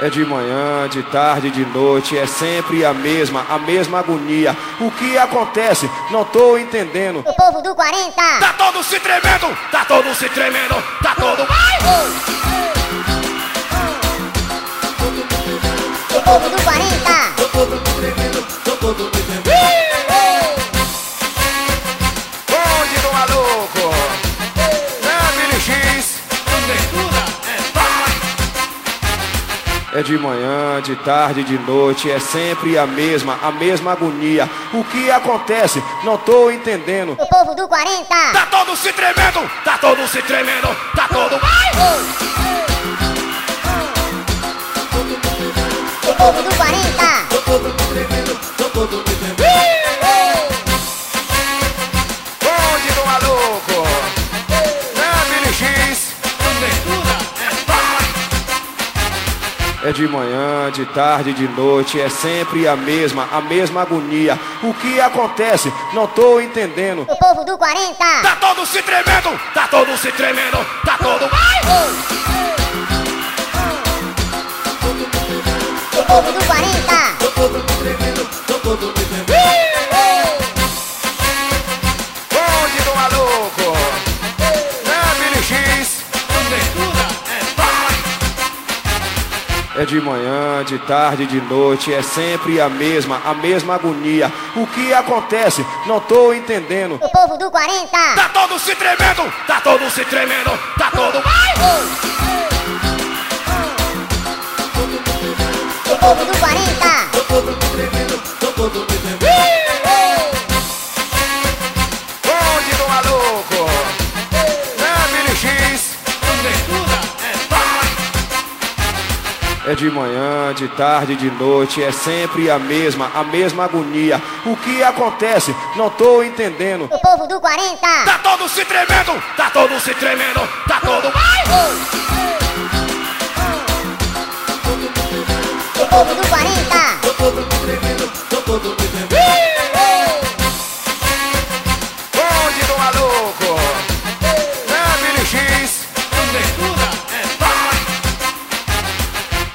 É de manhã, de tarde, de noite, é sempre a mesma agonia. O que acontece? Não tô entendendo. O povo do 40 tá todo se tremendo, tá todo se tremendo, tá todo vai. O povo do 40 Tô todo tremendo, tô todo tremendo. Bonde do maluco, Billy X. É de manhã, de tarde, de noite, é sempre a mesma agonia. O que acontece? Não tô entendendo. O povo do 40 tá todo se tremendo, tá todo se tremendo, tá todo vai. O povo do 40 Tô todo tremendo, tô todo tremendo. Bonde do maluco, Billy X. É de manhã, de tarde, de noite, é sempre a mesma agonia. O que acontece? Não tô entendendo. O povo do 40 tá todo se tremendo, tá todo se tremendo, tá todo vai. O povo do 40 Tô todo tremendo, tô todo tremendo. Bonde do maluco, Billy X. É de manhã, de tarde, de noite, é sempre a mesma agonia. O que acontece? Não tô entendendo. O povo do 40 tá todo se tremendo, tá todo se tremendo, tá todo vai. O povo do 40 Tô todo tremendo, tô todo tremendo. Bonde do maluco, Billy X. É de manhã, de tarde, de noite, é sempre a mesma agonia. O que acontece? Não tô entendendo. O povo do 40 tá todo se tremendo, tá todo se tremendo, tá todo vai. O povo do